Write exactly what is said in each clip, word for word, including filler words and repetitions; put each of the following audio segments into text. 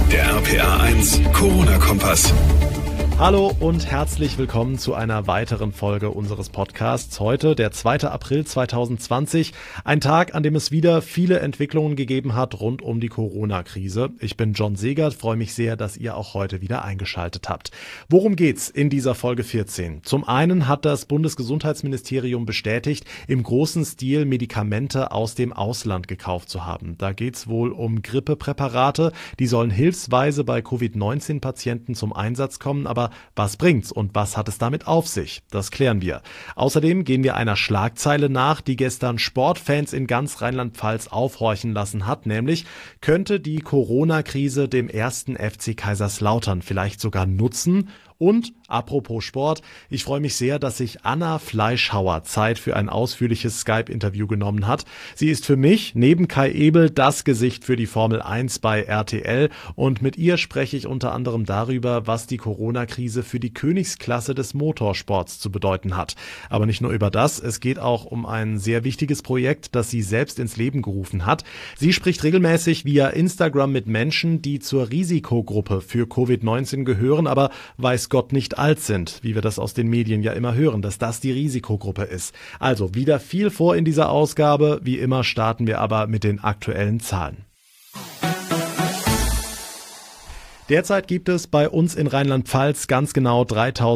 Der R P A eins Corona-Kompass. Hallo und herzlich willkommen zu einer weiteren Folge unseres Podcasts. Heute der zweite April zweitausendzwanzig, ein Tag, an dem es wieder viele Entwicklungen gegeben hat rund um die Corona-Krise. Ich bin John Segert, freue mich sehr, dass ihr auch heute wieder eingeschaltet habt. Worum geht's in dieser Folge vierzehn? Zum einen hat das Bundesgesundheitsministerium bestätigt, im großen Stil Medikamente aus dem Ausland gekauft zu haben. Da geht's wohl um Grippepräparate, die sollen hilfsweise bei Covid neunzehn Patienten zum Einsatz kommen, aber was bringt's und was hat es damit auf sich? Das klären wir. Außerdem gehen wir einer Schlagzeile nach, die gestern Sportfans in ganz Rheinland-Pfalz aufhorchen lassen hat, nämlich könnte die Corona-Krise dem ersten F C Kaiserslautern vielleicht sogar nutzen? Und apropos Sport, ich freue mich sehr, dass sich Anna Fleischhauer Zeit für ein ausführliches Skype-Interview genommen hat. Sie ist für mich, neben Kai Ebel, das Gesicht für die Formel eins bei R T L und mit ihr spreche ich unter anderem darüber, was die Corona-Krise für die Königsklasse des Motorsports zu bedeuten hat. Aber nicht nur über das, es geht auch um ein sehr wichtiges Projekt, das sie selbst ins Leben gerufen hat. Sie spricht regelmäßig via Instagram mit Menschen, die zur Risikogruppe für Covid neunzehn gehören, aber weiß Gott nicht alt sind, wie wir das aus den Medien ja immer hören, dass das die Risikogruppe ist. Also wieder viel vor in dieser Ausgabe. Wie immer starten wir aber mit den aktuellen Zahlen. Derzeit gibt es bei uns in Rheinland-Pfalz ganz genau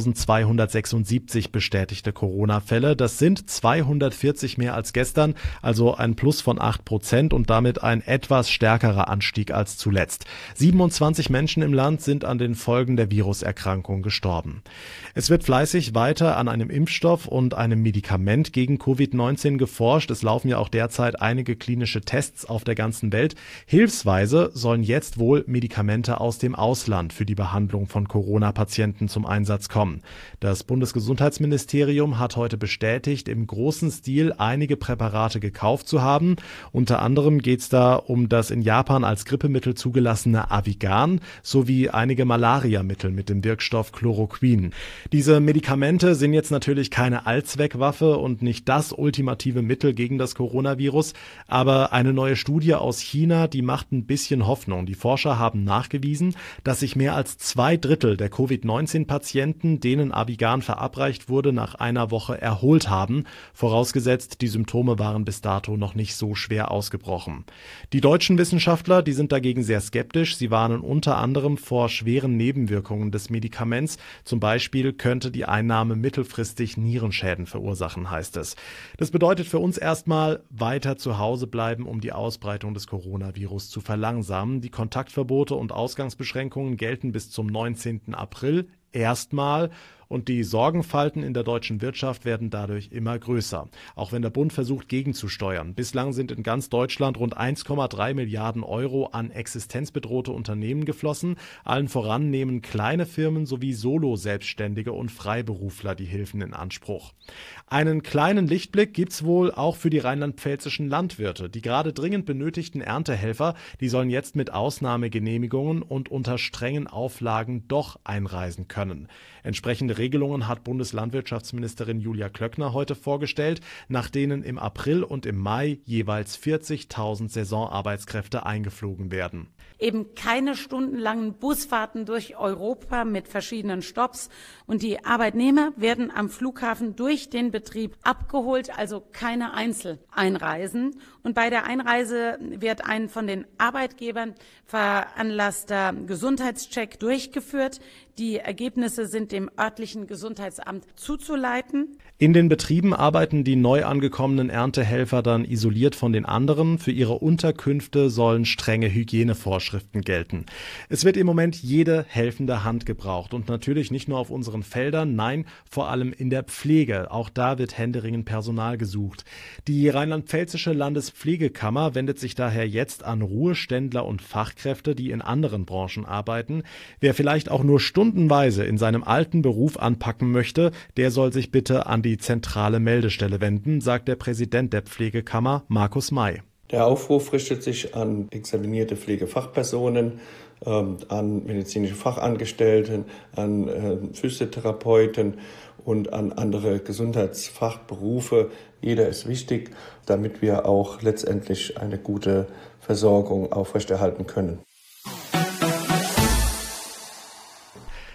dreitausendzweihundertsechsundsiebzig bestätigte Corona-Fälle. Das sind zweihundertvierzig mehr als gestern, also ein Plus von acht Prozent und damit ein etwas stärkerer Anstieg als zuletzt. siebenundzwanzig Menschen im Land sind an den Folgen der Viruserkrankung gestorben. Es wird fleißig weiter an einem Impfstoff und einem Medikament gegen Covid neunzehn geforscht. Es laufen ja auch derzeit einige klinische Tests auf der ganzen Welt. Hilfsweise sollen jetzt wohl Medikamente aus dem Ausland für die Behandlung von Corona-Patienten zum Einsatz kommen. Das Bundesgesundheitsministerium hat heute bestätigt, im großen Stil einige Präparate gekauft zu haben. Unter anderem geht es da um das in Japan als Grippemittel zugelassene Avigan sowie einige Malariamittel mit dem Wirkstoff Chloroquin. Diese Medikamente sind jetzt natürlich keine Allzweckwaffe und nicht das ultimative Mittel gegen das Coronavirus, aber eine neue Studie aus China, die macht ein bisschen Hoffnung. Die Forscher haben nachgewiesen, dass sich mehr als zwei Drittel der Covid neunzehn Patienten, denen Avigan verabreicht wurde, nach einer Woche erholt haben, vorausgesetzt, die Symptome waren bis dato noch nicht so schwer ausgebrochen. Die deutschen Wissenschaftler, die sind dagegen sehr skeptisch. Sie warnen unter anderem vor schweren Nebenwirkungen des Medikaments. Zum Beispiel könnte die Einnahme mittelfristig Nierenschäden verursachen, heißt es. Das bedeutet für uns erstmal weiter zu Hause bleiben, um die Ausbreitung des Coronavirus zu verlangsamen. Die Kontaktverbote und Ausgangsbeschränkungen gelten bis zum neunzehnten April erstmal. Und die Sorgenfalten in der deutschen Wirtschaft werden dadurch immer größer, auch wenn der Bund versucht gegenzusteuern. Bislang sind in ganz Deutschland rund eins Komma drei Milliarden Euro an existenzbedrohte Unternehmen geflossen. Allen voran nehmen kleine Firmen sowie Solo-Selbstständige und Freiberufler die Hilfen in Anspruch. Einen kleinen Lichtblick gibt's wohl auch für die rheinland-pfälzischen Landwirte. Die gerade dringend benötigten Erntehelfer, die sollen jetzt mit Ausnahmegenehmigungen und unter strengen Auflagen doch einreisen können. Entsprechende Regelungen hat Bundeslandwirtschaftsministerin Julia Klöckner heute vorgestellt, nach denen im April und im Mai jeweils vierzigtausend Saisonarbeitskräfte eingeflogen werden. Eben keine stundenlangen Busfahrten durch Europa mit verschiedenen Stopps und die Arbeitnehmer werden am Flughafen durch den Betrieb abgeholt, also keine Einzeleinreisen. Und bei der Einreise wird ein von den Arbeitgebern veranlasster Gesundheitscheck durchgeführt. Die Ergebnisse sind dem örtlichen Gesundheitsamt zuzuleiten. In den Betrieben arbeiten die neu angekommenen Erntehelfer dann isoliert von den anderen. Für ihre Unterkünfte sollen strenge Hygienevorschriften gelten. Es wird im Moment jede helfende Hand gebraucht und natürlich nicht nur auf unseren Feldern, nein, vor allem in der Pflege. Auch da wird händeringend Personal gesucht. Die rheinland-pfälzische Landespflegekammer wendet sich daher jetzt an Ruheständler und Fachkräfte, die in anderen Branchen arbeiten. Wer vielleicht auch nur stundenweise in seinem alten Beruf anpacken möchte, der soll sich bitte an die zentrale Meldestelle wenden, sagt der Präsident der Pflegekammer, Markus May. Der Aufruf richtet sich an examinierte Pflegefachpersonen, ähm, an medizinische Fachangestellten, an äh, Physiotherapeuten und an andere Gesundheitsfachberufe. Jeder ist wichtig, damit wir auch letztendlich eine gute Versorgung aufrechterhalten können.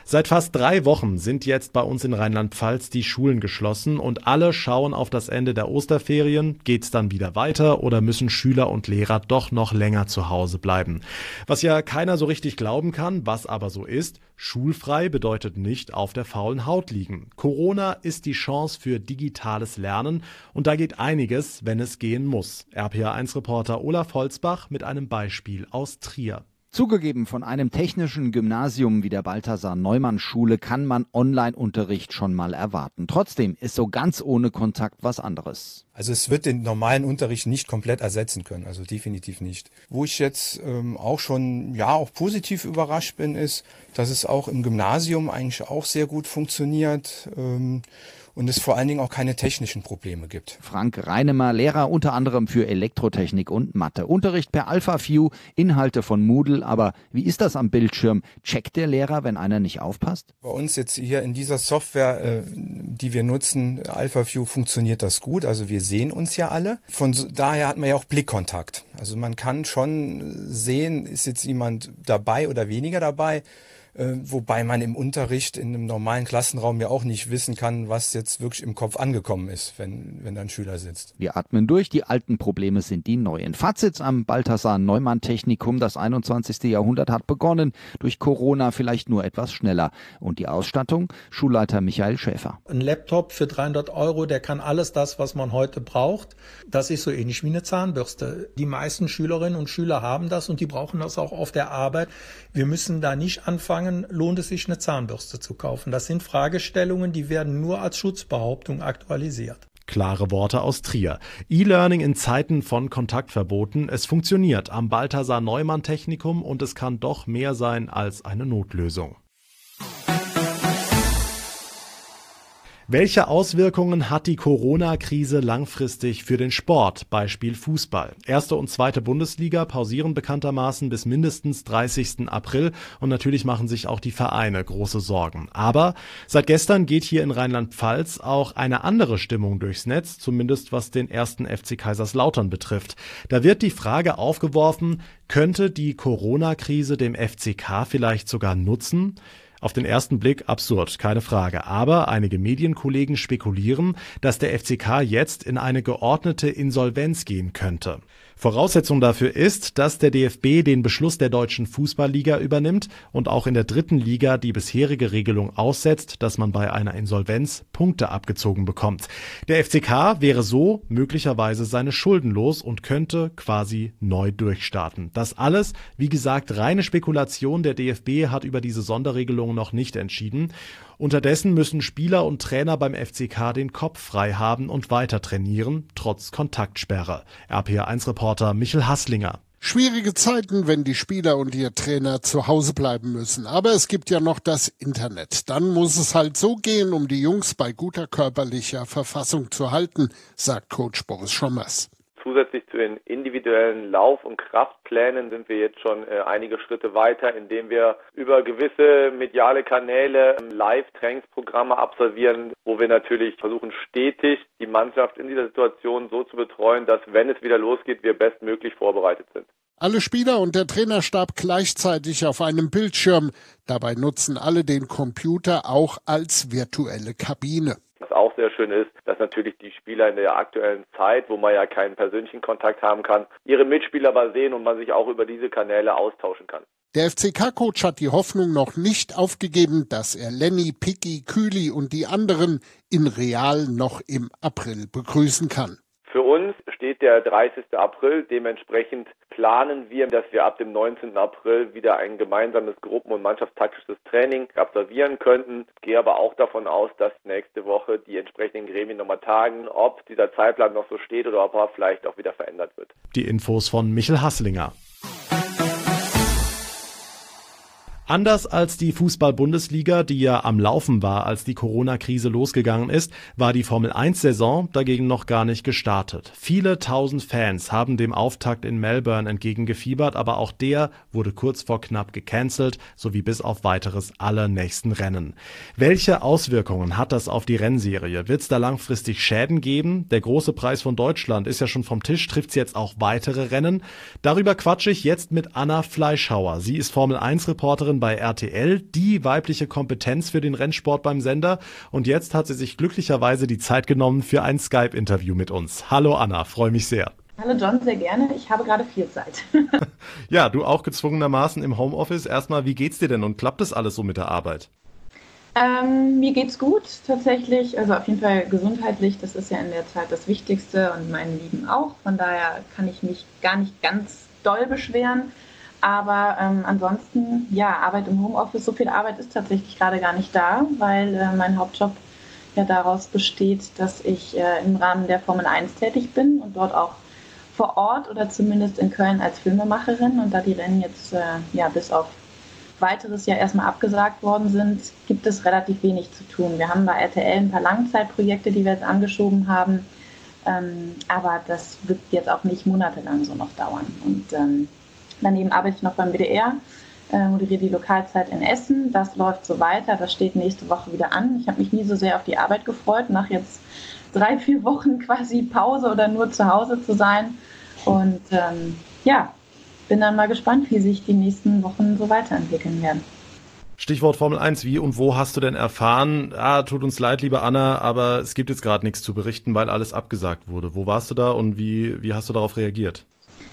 Seit fast drei Wochen sind jetzt bei uns in Rheinland-Pfalz die Schulen geschlossen und alle schauen auf das Ende der Osterferien. Geht's dann wieder weiter oder müssen Schüler und Lehrer doch noch länger zu Hause bleiben? Was ja keiner so richtig glauben kann, was aber so ist: Schulfrei bedeutet nicht auf der faulen Haut liegen. Corona ist die Chance für digitales Lernen und da geht einiges, wenn es gehen muss. R P A eins Reporter Olaf Holzbach mit einem Beispiel aus Trier. Zugegeben, von einem technischen Gymnasium wie der Balthasar-Neumann-Schule kann man Online-Unterricht schon mal erwarten. Trotzdem ist so ganz ohne Kontakt was anderes. Also es wird den normalen Unterricht nicht komplett ersetzen können, also definitiv nicht. Wo ich jetzt ähm, auch schon ja auch positiv überrascht bin, ist, dass es auch im Gymnasium eigentlich auch sehr gut funktioniert. Ähm, Und es vor allen Dingen auch keine technischen Probleme gibt. Frank Reinemer, Lehrer unter anderem für Elektrotechnik und Mathe. Unterricht per AlphaView, Inhalte von Moodle. Aber wie ist das am Bildschirm? Checkt der Lehrer, wenn einer nicht aufpasst? Bei uns jetzt hier in dieser Software, äh, die wir nutzen, AlphaView, funktioniert das gut. Also wir sehen uns ja alle. Von so, daher hat man ja auch Blickkontakt. Also man kann schon sehen, ist jetzt jemand dabei oder weniger dabei. Äh, wobei man im Unterricht in einem normalen Klassenraum ja auch nicht wissen kann, was jetzt wirklich im Kopf angekommen ist, wenn, wenn da ein Schüler sitzt. Wir atmen durch, die alten Probleme sind die neuen. Fazit am Balthasar-Neumann-Technikum, das einundzwanzigste Jahrhundert hat begonnen, durch Corona vielleicht nur etwas schneller. Und die Ausstattung? Schulleiter Michael Schäfer. Ein Laptop für dreihundert Euro, der kann alles das, was man heute braucht. Das ist so ähnlich wie eine Zahnbürste. Die meisten Schülerinnen und Schüler haben das und die brauchen das auch auf der Arbeit. Wir müssen da nicht anfangen, lohnt es sich, eine Zahnbürste zu kaufen. Das sind Fragestellungen, die werden nur als Schutzbehauptung aktualisiert. Klare Worte aus Trier. E-Learning in Zeiten von Kontaktverboten. Es funktioniert am Balthasar-Neumann-Technikum und es kann doch mehr sein als eine Notlösung. Welche Auswirkungen hat die Corona-Krise langfristig für den Sport, Beispiel Fußball? Erste und zweite Bundesliga pausieren bekanntermaßen bis mindestens dreißigsten April und natürlich machen sich auch die Vereine große Sorgen. Aber seit gestern geht hier in Rheinland-Pfalz auch eine andere Stimmung durchs Netz, zumindest was den ersten F C Kaiserslautern betrifft. Da wird die Frage aufgeworfen, könnte die Corona-Krise dem F C K vielleicht sogar nutzen? Auf den ersten Blick absurd, keine Frage. Aber einige Medienkollegen spekulieren, dass der F C K jetzt in eine geordnete Insolvenz gehen könnte. Voraussetzung dafür ist, dass der D F B den Beschluss der Deutschen Fußballliga übernimmt und auch in der dritten Liga die bisherige Regelung aussetzt, dass man bei einer Insolvenz Punkte abgezogen bekommt. Der F C K wäre so möglicherweise seine Schulden los und könnte quasi neu durchstarten. Das alles, wie gesagt, reine Spekulation. Der D F B hat über diese Sonderregelung noch nicht entschieden. Unterdessen müssen Spieler und Trainer beim F C K den Kopf frei haben und weiter trainieren, trotz Kontaktsperre. R P A eins Reporter Michel Hasslinger. Schwierige Zeiten, wenn die Spieler und ihr Trainer zu Hause bleiben müssen. Aber es gibt ja noch das Internet. Dann muss es halt so gehen, um die Jungs bei guter körperlicher Verfassung zu halten, sagt Coach Boris Schommers. Zusätzlich zu den individuellen Lauf- und Kraftplänen sind wir jetzt schon äh, einige Schritte weiter, indem wir über gewisse mediale Kanäle ähm, Live-Trainingsprogramme absolvieren, wo wir natürlich versuchen, stetig die Mannschaft in dieser Situation so zu betreuen, dass, wenn es wieder losgeht, wir bestmöglich vorbereitet sind. Alle Spieler und der Trainerstab gleichzeitig auf einem Bildschirm. Dabei nutzen alle den Computer auch als virtuelle Kabine. Was auch sehr schön ist, dass natürlich die Spieler in der aktuellen Zeit, wo man ja keinen persönlichen Kontakt haben kann, ihre Mitspieler mal sehen und man sich auch über diese Kanäle austauschen kann. Der F C K-Coach hat die Hoffnung noch nicht aufgegeben, dass er Lenny, Picky, Kühli und die anderen in Real noch im April begrüßen kann. Für uns steht der dreißigste April. Dementsprechend planen wir, dass wir ab dem neunzehnten April wieder ein gemeinsames Gruppen- und mannschaftstaktisches Training absolvieren könnten. Ich gehe aber auch davon aus, dass nächste Woche die entsprechenden Gremien nochmal tagen, ob dieser Zeitplan noch so steht oder ob er vielleicht auch wieder verändert wird. Die Infos von Michel Hasslinger. Anders als die Fußball-Bundesliga, die ja am Laufen war, als die Corona-Krise losgegangen ist, war die Formel eins Saison dagegen noch gar nicht gestartet. Viele tausend Fans haben dem Auftakt in Melbourne entgegengefiebert, aber auch der wurde kurz vor knapp gecancelt, sowie bis auf weiteres alle nächsten Rennen. Welche Auswirkungen hat das auf die Rennserie? Wird es da langfristig Schäden geben? Der große Preis von Deutschland ist ja schon vom Tisch, trifft es jetzt auch weitere Rennen? Darüber quatsche ich jetzt mit Anna Fleischhauer. Sie ist Formel eins Reporterin bei R T L, die weibliche Kompetenz für den Rennsport beim Sender. Und jetzt hat sie sich glücklicherweise die Zeit genommen für ein Skype-Interview mit uns. Hallo Anna, freue mich sehr. Hallo John, sehr gerne. Ich habe gerade viel Zeit. Ja, du auch gezwungenermaßen im Homeoffice. Erstmal, wie geht's dir denn und klappt das alles so mit der Arbeit? Ähm, mir geht's gut, tatsächlich. Also auf jeden Fall gesundheitlich. Das ist ja in der Zeit das Wichtigste und meinen Lieben auch. Von daher kann ich mich gar nicht ganz doll beschweren. Aber ähm, ansonsten, ja, Arbeit im Homeoffice. So viel Arbeit ist tatsächlich gerade gar nicht da, weil äh, mein Hauptjob ja daraus besteht, dass ich äh, im Rahmen der Formel eins tätig bin und dort auch vor Ort oder zumindest in Köln als Filmemacherin. Und da die Rennen jetzt äh, ja bis auf weiteres ja erstmal abgesagt worden sind, gibt es relativ wenig zu tun. Wir haben bei R T L ein paar Langzeitprojekte, die wir jetzt angeschoben haben, ähm, aber das wird jetzt auch nicht monatelang so noch dauern. Und ähm, daneben arbeite ich noch beim B D R, äh, moderiere die Lokalzeit in Essen. Das läuft so weiter, das steht nächste Woche wieder an. Ich habe mich nie so sehr auf die Arbeit gefreut, nach jetzt drei, vier Wochen quasi Pause oder nur zu Hause zu sein. Und ähm, ja, bin dann mal gespannt, wie sich die nächsten Wochen so weiterentwickeln werden. Stichwort Formel eins, wie und wo hast du denn erfahren, ah, tut uns leid, liebe Anna, aber es gibt jetzt gerade nichts zu berichten, weil alles abgesagt wurde. Wo warst du da und wie, wie hast du darauf reagiert?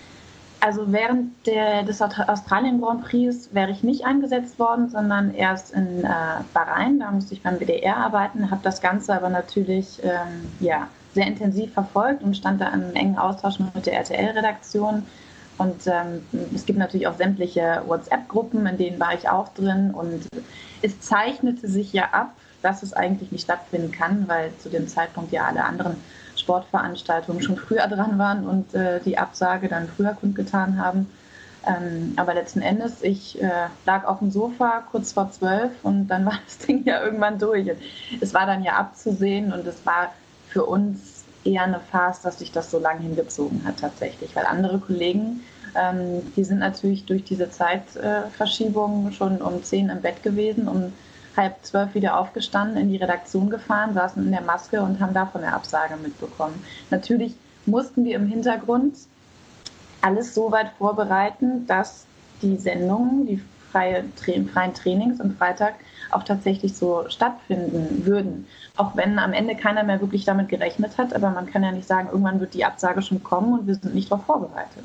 Also während der, des Australien Grand Prix wäre ich nicht eingesetzt worden, sondern erst in äh, Bahrain. Da musste ich beim B D R arbeiten, habe das Ganze aber natürlich ähm, ja, sehr intensiv verfolgt und stand da in einem engen Austausch mit der R T L-Redaktion. Und ähm, es gibt natürlich auch sämtliche WhatsApp-Gruppen, in denen war ich auch drin. Und es zeichnete sich ja ab, dass es eigentlich nicht stattfinden kann, weil zu dem Zeitpunkt ja alle anderen Sportveranstaltungen schon früher dran waren und äh, die Absage dann früher kundgetan haben. Ähm, aber letzten Endes, ich äh, lag auf dem Sofa kurz vor zwölf und dann war das Ding ja irgendwann durch. Es war dann ja abzusehen und es war für uns eher eine Farce, dass sich das so lange hingezogen hat tatsächlich, weil andere Kollegen, ähm, die sind natürlich durch diese Zeitverschiebung äh, schon um zehn im Bett gewesen, um halb zwölf wieder aufgestanden, in die Redaktion gefahren, saßen in der Maske und haben davon eine Absage mitbekommen. Natürlich mussten wir im Hintergrund alles so weit vorbereiten, dass die Sendungen, die freie, freien Trainings am Freitag auch tatsächlich so stattfinden würden. Auch wenn am Ende keiner mehr wirklich damit gerechnet hat, aber man kann ja nicht sagen, irgendwann wird die Absage schon kommen und wir sind nicht darauf vorbereitet.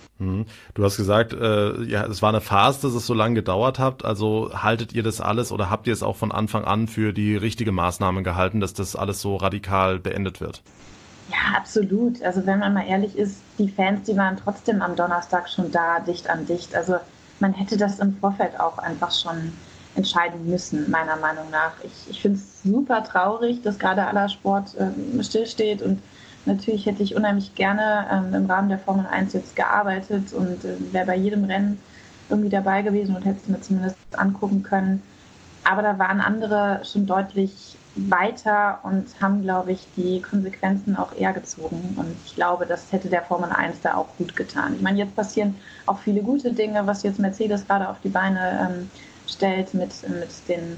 Du hast gesagt, äh, ja, es war eine Farce, dass es so lange gedauert hat. Also haltet ihr das alles oder habt ihr es auch von Anfang an für die richtige Maßnahme gehalten, dass das alles so radikal beendet wird? Ja, absolut. Also wenn man mal ehrlich ist, die Fans, die waren trotzdem am Donnerstag schon da, dicht an dicht. Also man hätte das im Vorfeld auch einfach schon entscheiden müssen, meiner Meinung nach. Ich, ich finde es super traurig, dass gerade aller Sport äh, stillsteht und natürlich hätte ich unheimlich gerne ähm, im Rahmen der Formel eins jetzt gearbeitet und äh, wäre bei jedem Rennen irgendwie dabei gewesen und hätte es mir zumindest angucken können. Aber da waren andere schon deutlich weiter und haben, glaube ich, die Konsequenzen auch eher gezogen. Und ich glaube, das hätte der Formel eins da auch gut getan. Ich meine, jetzt passieren auch viele gute Dinge, was jetzt Mercedes gerade auf die Beine ähm, stellt mit, mit den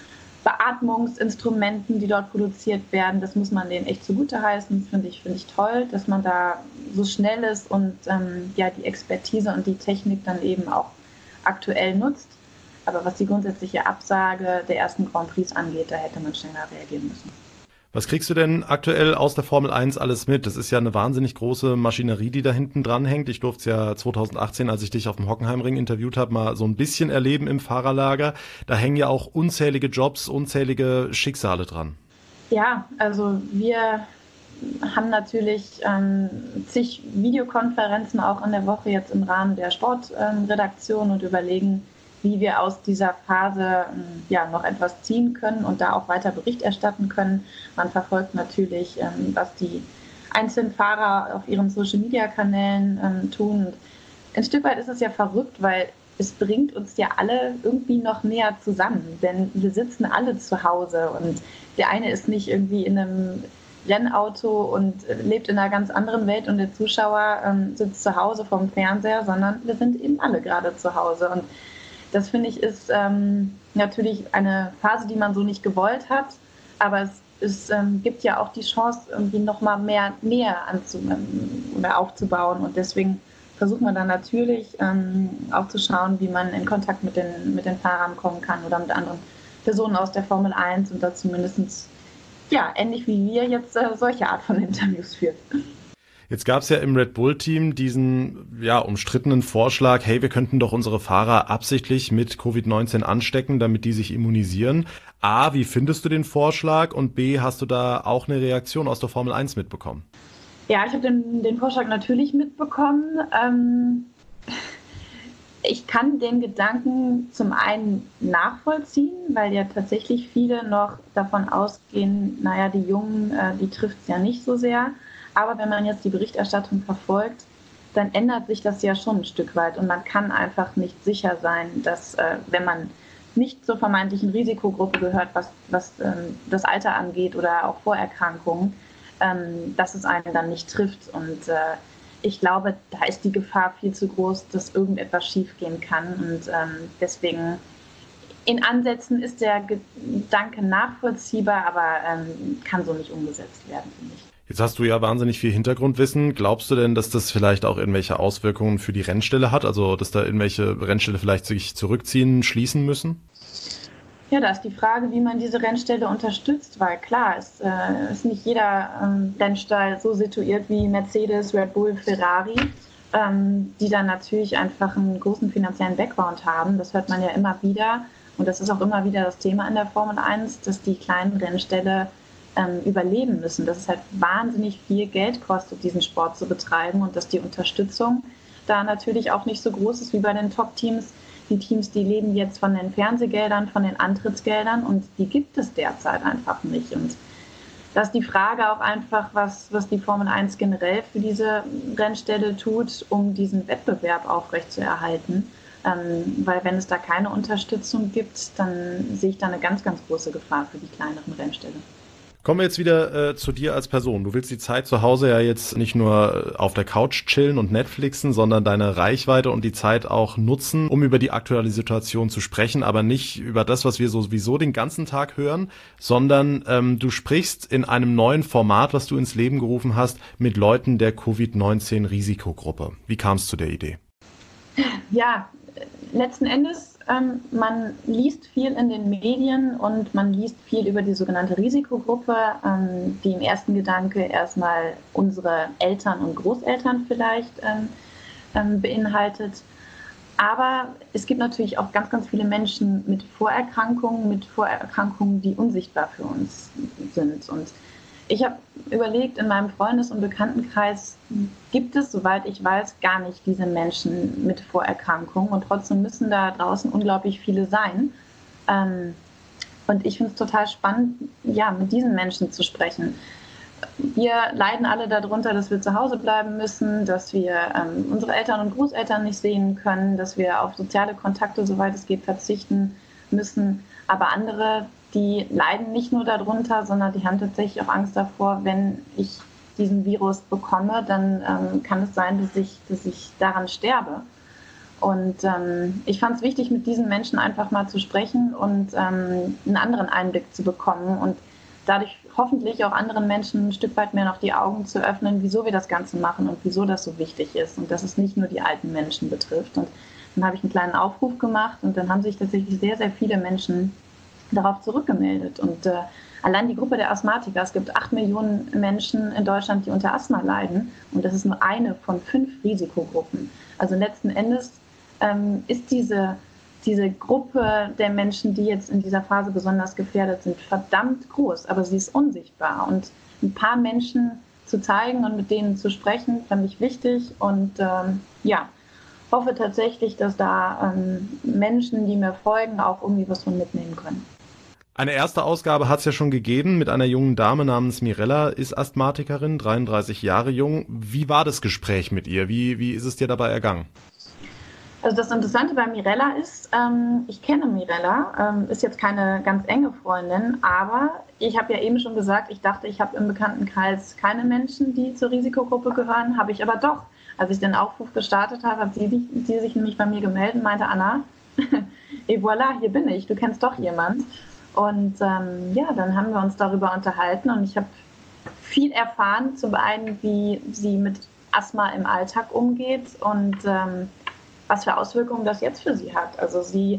Beatmungsinstrumenten, die dort produziert werden. Das muss man denen echt zugute heißen. Finde ich, finde ich toll, dass man da so schnell ist und ähm, ja, die Expertise und die Technik dann eben auch aktuell nutzt. Aber was die grundsätzliche Absage der ersten Grand Prix angeht, da hätte man schneller reagieren müssen. Was kriegst du denn aktuell aus der Formel eins alles mit? Das ist ja eine wahnsinnig große Maschinerie, die da hinten dran hängt. Ich durfte es ja zwanzig achtzehn, als ich dich auf dem Hockenheimring interviewt habe, mal so ein bisschen erleben im Fahrerlager. Da hängen ja auch unzählige Jobs, unzählige Schicksale dran. Ja, also wir haben natürlich ähm, zig Videokonferenzen auch in der Woche jetzt im Rahmen der Sportredaktion ähm, und überlegen, wie wir aus dieser Phase ja, noch etwas ziehen können und da auch weiter Bericht erstatten können. Man verfolgt natürlich, ähm, was die einzelnen Fahrer auf ihren Social-Media-Kanälen ähm, tun. Und ein Stück weit ist es ja verrückt, weil es bringt uns ja alle irgendwie noch näher zusammen, denn wir sitzen alle zu Hause und der eine ist nicht irgendwie in einem Rennauto und lebt in einer ganz anderen Welt und der Zuschauer ähm, sitzt zu Hause vorm Fernseher, sondern wir sind eben alle gerade zu Hause. Und das, finde ich, ist ähm, natürlich eine Phase, die man so nicht gewollt hat, aber es, es ähm, gibt ja auch die Chance, irgendwie nochmal mehr Nähe anzu- oder aufzubauen und deswegen versucht man dann natürlich ähm, auch zu schauen, wie man in Kontakt mit den, mit den Fahrern kommen kann oder mit anderen Personen aus der Formel eins und dazu mindestens, ja, ähnlich wie wir jetzt äh, solche Art von Interviews führt. Jetzt gab es ja im Red Bull-Team diesen ja umstrittenen Vorschlag, hey, wir könnten doch unsere Fahrer absichtlich mit Covid neunzehn anstecken, damit die sich immunisieren. A, wie findest du den Vorschlag? Und B, hast du da auch eine Reaktion aus der Formel eins mitbekommen? Ja, ich habe den, den Vorschlag natürlich mitbekommen. Ähm, ich kann den Gedanken zum einen nachvollziehen, weil ja tatsächlich viele noch davon ausgehen, naja, die Jungen, äh, die trifft es ja nicht so sehr. Aber wenn man jetzt die Berichterstattung verfolgt, dann ändert sich das ja schon ein Stück weit. Und man kann einfach nicht sicher sein, dass, äh, wenn man nicht zur vermeintlichen Risikogruppe gehört, was, was ähm, das Alter angeht oder auch Vorerkrankungen, ähm, dass es einen dann nicht trifft. Und äh, ich glaube, da ist die Gefahr viel zu groß, dass irgendetwas schiefgehen kann. Und ähm, deswegen, in Ansätzen ist der Gedanke nachvollziehbar, aber ähm, kann so nicht umgesetzt werden, finde ich. Jetzt hast du ja wahnsinnig viel Hintergrundwissen. Glaubst du denn, dass das vielleicht auch irgendwelche Auswirkungen für die Rennställe hat? Also, dass da irgendwelche Rennställe vielleicht sich zurückziehen, schließen müssen? Ja, da ist die Frage, wie man diese Rennställe unterstützt, weil klar, es äh, ist nicht jeder ähm, Rennstall so situiert wie Mercedes, Red Bull, Ferrari, ähm, die dann natürlich einfach einen großen finanziellen Background haben. Das hört man ja immer wieder und das ist auch immer wieder das Thema in der Formel eins, dass die kleinen Rennställe ähm, überleben müssen, dass es halt wahnsinnig viel Geld kostet, diesen Sport zu betreiben und dass die Unterstützung da natürlich auch nicht so groß ist wie bei den Top-Teams. Die Teams, die leben jetzt von den Fernsehgeldern, von den Antrittsgeldern und die gibt es derzeit einfach nicht. Und da ist die Frage auch einfach, was, was die Formel eins generell für diese Rennställe tut, um diesen Wettbewerb aufrechtzuerhalten. Ähm, weil wenn es da keine Unterstützung gibt, dann sehe ich da eine ganz, ganz große Gefahr für die kleineren Rennställe. Kommen wir jetzt wieder äh, zu dir als Person. Du willst die Zeit zu Hause ja jetzt nicht nur auf der Couch chillen und Netflixen, sondern deine Reichweite und die Zeit auch nutzen, um über die aktuelle Situation zu sprechen, aber nicht über das, was wir sowieso den ganzen Tag hören, sondern ähm, du sprichst in einem neuen Format, was du ins Leben gerufen hast, mit Leuten der Covid neunzehn Risikogruppe. Wie kam es zu der Idee? Ja, letzten Endes, ähm, man liest viel in den Medien und man liest viel über die sogenannte Risikogruppe, ähm, die im ersten Gedanke erstmal unsere Eltern und Großeltern vielleicht ähm, ähm, beinhaltet. Aber es gibt natürlich auch ganz, ganz viele Menschen mit Vorerkrankungen, mit Vorerkrankungen, die unsichtbar für uns sind. Und ich habe überlegt, in meinem Freundes- und Bekanntenkreis gibt es, soweit ich weiß, gar nicht diese Menschen mit Vorerkrankungen. Und trotzdem müssen da draußen unglaublich viele sein. Ähm, und ich finde es total spannend, ja, mit diesen Menschen zu sprechen. Wir leiden alle darunter, dass wir zu Hause bleiben müssen, dass wir ähm, unsere Eltern und Großeltern nicht sehen können, dass wir auf soziale Kontakte, soweit es geht, verzichten müssen. Aber andere, die leiden nicht nur darunter, sondern die haben tatsächlich auch Angst davor, wenn ich diesen Virus bekomme, dann ähm, kann es sein, dass ich, dass ich daran sterbe. Und ähm, ich fand es wichtig, mit diesen Menschen einfach mal zu sprechen und ähm, einen anderen Einblick zu bekommen und dadurch hoffentlich auch anderen Menschen ein Stück weit mehr noch die Augen zu öffnen, wieso wir das Ganze machen und wieso das so wichtig ist und dass es nicht nur die alten Menschen betrifft. Und dann habe ich einen kleinen Aufruf gemacht und dann haben sich tatsächlich sehr, sehr viele Menschen darauf zurückgemeldet. Und äh, allein die Gruppe der Asthmatiker, es gibt acht Millionen Menschen in Deutschland, die unter Asthma leiden. Und das ist nur eine von fünf Risikogruppen. Also letzten Endes ähm, ist diese, diese Gruppe der Menschen, die jetzt in dieser Phase besonders gefährdet sind, verdammt groß. Aber sie ist unsichtbar. Und ein paar Menschen zu zeigen und mit denen zu sprechen, fand ich wichtig. Und ähm, ja, hoffe tatsächlich, dass da ähm, Menschen, die mir folgen, auch irgendwie was von mitnehmen können. Eine erste Ausgabe hat es ja schon gegeben mit einer jungen Dame namens Mirella, ist Asthmatikerin, dreiunddreißig Jahre jung. Wie war das Gespräch mit ihr? Wie, wie ist es dir dabei ergangen? Also das Interessante bei Mirella ist, ähm, ich kenne Mirella, ähm, ist jetzt keine ganz enge Freundin, aber ich habe ja eben schon gesagt, ich dachte, ich habe im Bekanntenkreis keine Menschen, die zur Risikogruppe gehören, habe ich aber doch. Als ich den Aufruf gestartet habe, hat sie, sie sich nämlich bei mir gemeldet und meinte, Anna, et voilà, hier bin ich, du kennst doch jemand. Und ähm, ja, dann haben wir uns darüber unterhalten und ich habe viel erfahren, zum einen, wie sie mit Asthma im Alltag umgeht und ähm, was für Auswirkungen das jetzt für sie hat. Also sie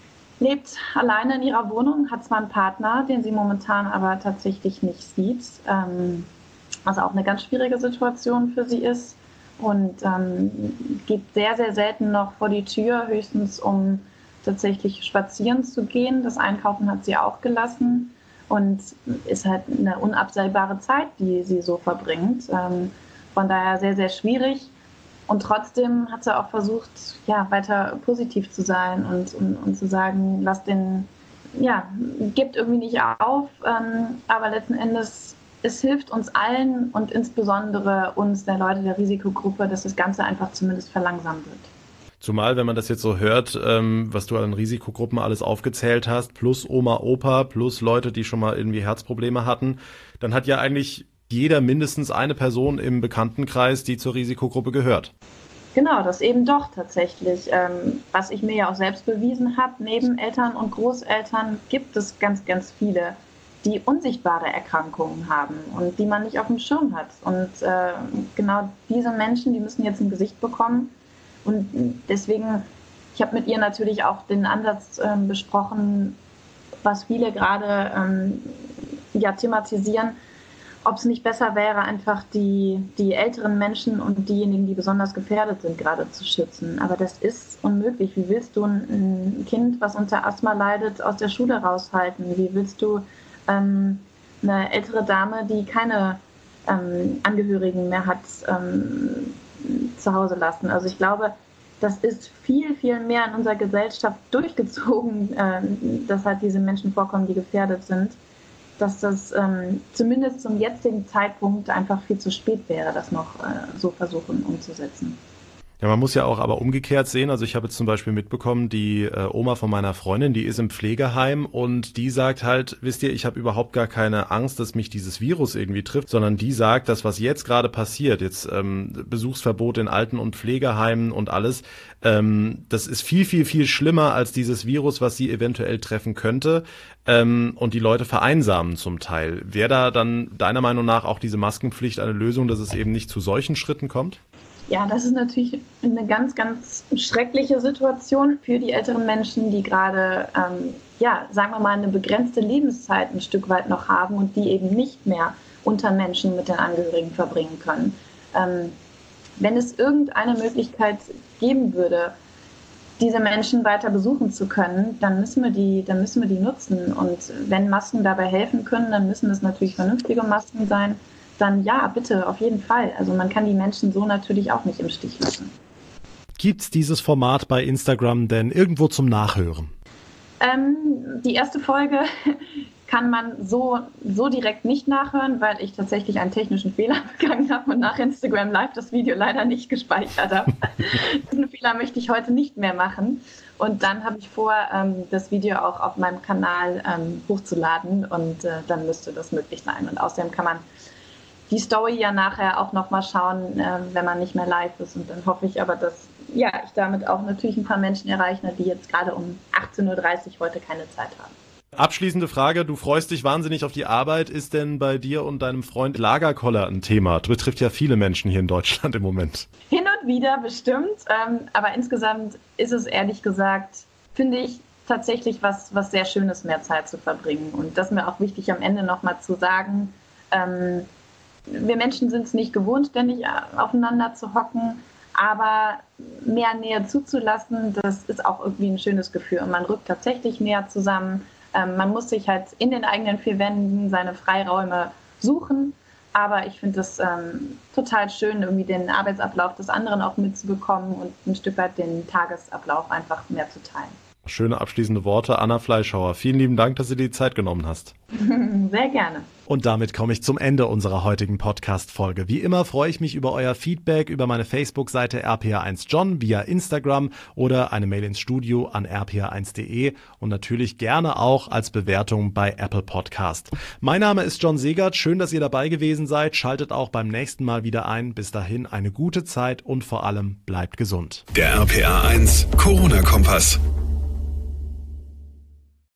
lebt alleine in ihrer Wohnung, hat zwar einen Partner, den sie momentan aber tatsächlich nicht sieht, ähm, was auch eine ganz schwierige Situation für sie ist und ähm, geht sehr, sehr selten noch vor die Tür, höchstens um tatsächlich spazieren zu gehen. Das Einkaufen hat sie auch gelassen und ist halt eine unabsehbare Zeit, die sie so verbringt. Ähm, von daher sehr, sehr schwierig. Und trotzdem hat sie auch versucht, ja, weiter positiv zu sein und, und, und zu sagen, lass den, ja, gibt irgendwie nicht auf. Ähm, aber letzten Endes, es hilft uns allen und insbesondere uns, der Leute der Risikogruppe, dass das Ganze einfach zumindest verlangsamt wird. Zumal, wenn man das jetzt so hört, ähm, was du an Risikogruppen alles aufgezählt hast, plus Oma, Opa, plus Leute, die schon mal irgendwie Herzprobleme hatten, dann hat ja eigentlich jeder mindestens eine Person im Bekanntenkreis, die zur Risikogruppe gehört. Genau, das eben doch tatsächlich. Ähm, was ich mir ja auch selbst bewiesen habe, neben Eltern und Großeltern gibt es ganz, ganz viele, die unsichtbare Erkrankungen haben und die man nicht auf dem Schirm hat. Und äh, genau diese Menschen, die müssen jetzt ein Gesicht bekommen. Und deswegen, ich habe mit ihr natürlich auch den Ansatz äh, besprochen, was viele gerade ähm, ja, thematisieren, ob es nicht besser wäre, einfach die, die älteren Menschen und diejenigen, die besonders gefährdet sind, gerade zu schützen. Aber das ist unmöglich. Wie willst du ein Kind, was unter Asthma leidet, aus der Schule raushalten? Wie willst du ähm, eine ältere Dame, die keine ähm, Angehörigen mehr hat, ähm, zu Hause lassen? Also ich glaube, das ist viel, viel mehr in unserer Gesellschaft durchgezogen, äh, dass halt diese Menschen vorkommen, die gefährdet sind, dass das ähm, zumindest zum jetzigen Zeitpunkt einfach viel zu spät wäre, das noch äh, so versuchen umzusetzen. Ja, man muss ja auch aber umgekehrt sehen. Also ich habe jetzt zum Beispiel mitbekommen, die äh, Oma von meiner Freundin, die ist im Pflegeheim und die sagt halt, wisst ihr, ich habe überhaupt gar keine Angst, dass mich dieses Virus irgendwie trifft, sondern die sagt, das, was jetzt gerade passiert, jetzt ähm, Besuchsverbot in Alten- und Pflegeheimen und alles, ähm, das ist viel, viel, viel schlimmer als dieses Virus, was sie eventuell treffen könnte. Ähm, und die Leute vereinsamen zum Teil. Wäre da dann deiner Meinung nach auch diese Maskenpflicht eine Lösung, dass es eben nicht zu solchen Schritten kommt? Ja, das ist natürlich eine ganz, ganz schreckliche Situation für die älteren Menschen, die gerade, ähm, ja, sagen wir mal, eine begrenzte Lebenszeit ein Stück weit noch haben und die eben nicht mehr unter Menschen mit den Angehörigen verbringen können. Ähm, wenn es irgendeine Möglichkeit geben würde, diese Menschen weiter besuchen zu können, dann müssen wir die, dann müssen wir die nutzen. Und wenn Masken dabei helfen können, dann müssen es natürlich vernünftige Masken sein. Dann ja, bitte, auf jeden Fall. Also man kann die Menschen so natürlich auch nicht im Stich lassen. Gibt's dieses Format bei Instagram denn irgendwo zum Nachhören? Ähm, die erste Folge kann man so, so direkt nicht nachhören, weil ich tatsächlich einen technischen Fehler begangen habe und nach Instagram Live das Video leider nicht gespeichert habe. Diesen Fehler möchte ich heute nicht mehr machen. Und dann habe ich vor, ähm, das Video auch auf meinem Kanal ähm, hochzuladen und äh, dann müsste das möglich sein. Und außerdem kann man die Story ja nachher auch nochmal schauen, äh, wenn man nicht mehr live ist. Und dann hoffe ich aber, dass ja, ich damit auch natürlich ein paar Menschen erreiche, die jetzt gerade um achtzehn Uhr dreißig heute keine Zeit haben. Abschließende Frage, du freust dich wahnsinnig auf die Arbeit. Ist denn bei dir und deinem Freund Lagerkoller ein Thema? Das betrifft ja viele Menschen hier in Deutschland im Moment. Hin und wieder bestimmt, ähm, aber insgesamt ist es ehrlich gesagt, finde ich, tatsächlich was, was sehr Schönes, mehr Zeit zu verbringen. Und das ist mir auch wichtig am Ende nochmal zu sagen, ähm, wir Menschen sind es nicht gewohnt, ständig aufeinander zu hocken, aber mehr Nähe zuzulassen, das ist auch irgendwie ein schönes Gefühl. Und man rückt tatsächlich näher zusammen. Ähm, man muss sich halt in den eigenen vier Wänden seine Freiräume suchen. Aber ich finde es ähm, total schön, irgendwie den Arbeitsablauf des anderen auch mitzubekommen und ein Stück weit den Tagesablauf einfach mehr zu teilen. Schöne abschließende Worte, Anna Fleischhauer. Vielen lieben Dank, dass du dir die Zeit genommen hast. Sehr gerne. Und damit komme ich zum Ende unserer heutigen Podcast-Folge. Wie immer freue ich mich über euer Feedback über meine Facebook-Seite R P R eins John via Instagram oder eine Mail ins Studio an r p r eins punkt d e und natürlich gerne auch als Bewertung bei Apple Podcast. Mein Name ist John Segert. Schön, dass ihr dabei gewesen seid. Schaltet auch beim nächsten Mal wieder ein. Bis dahin eine gute Zeit und vor allem bleibt gesund. Der R P R eins Corona-Kompass.